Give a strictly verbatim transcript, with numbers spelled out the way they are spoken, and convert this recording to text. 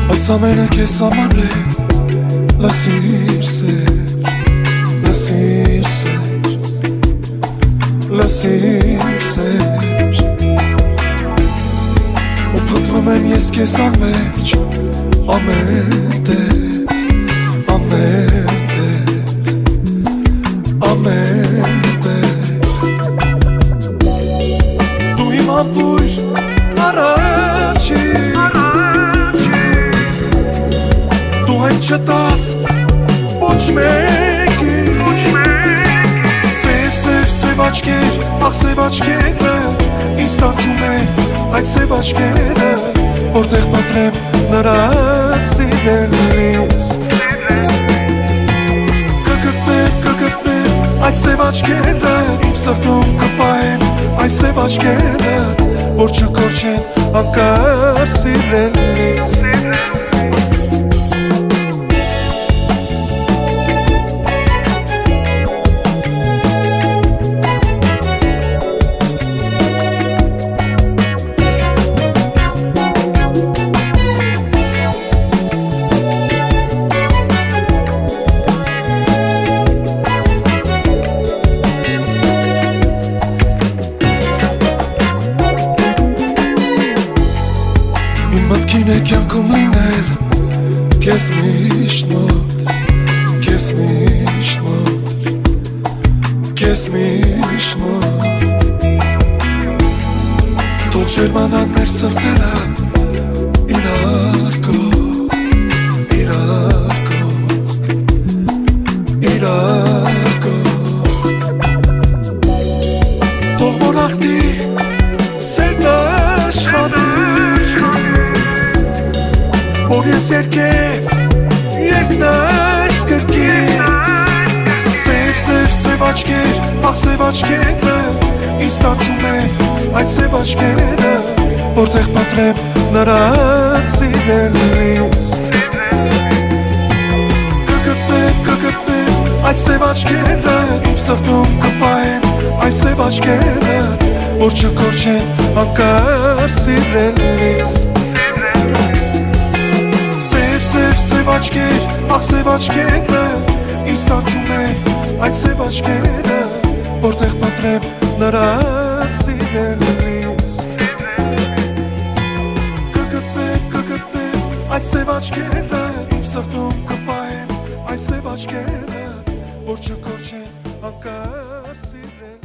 Այս ամենը քեզ համար է, լսիր սեր, լսիր սեր, լսիր սեր Ու փնտրում եմ ես քեզ անմեջ, ամեն տեղ, ամեն տեղ, ամեն տեղ Դու իմ ամպույր առաջին չտաս ոչ մեկի Սև, սև, սև աչքեր, աղ սև աչքերը Ինձ տանջում է այդ սև աչքերը Որտեղ պատրեմ նրանց սիրելիս Կգտնեմ, կգտնեմ այդ սև աչքերը Իմ սրտում կպահեմ այդ սև աչքերը Որ չկորչեն անկար սիրելիս Մտքին է կյանքում լինել Կես միշտ մոտ Կես միշտ մոտ Կես միշտ մոտ Թող ջերմանան մեր սրտերը Իրար կողք Իրար կողք Իրար կողք Թող որ աղդի Սերն աշխարհի Որ ես երկև երկնայս կրկիր Սև, սև, սև աչքեր, աղ սև աչքերը Ինձ տանջում է այդ սև աչքերը Որտեղ պատրեմ նրանց սիրելիս Կգտնեմ, կգտնեմ այդ սև աչքերը Իմ սրտում կպահեմ այդ սև աչքերը Որ չկորչեն անկար սիրելիս Սև աչքեր, աղ սև աչքերը Ինձ տանջում է այդ սև աչքերը Որտեղ պատրեմ նրանց սիրելիս Կգտնեմ, կգտնեմ այդ սև աչքերը Իմ սրտում կպահեմ այդ սև աչքերը Որ չկորչեն անկար սիրելիս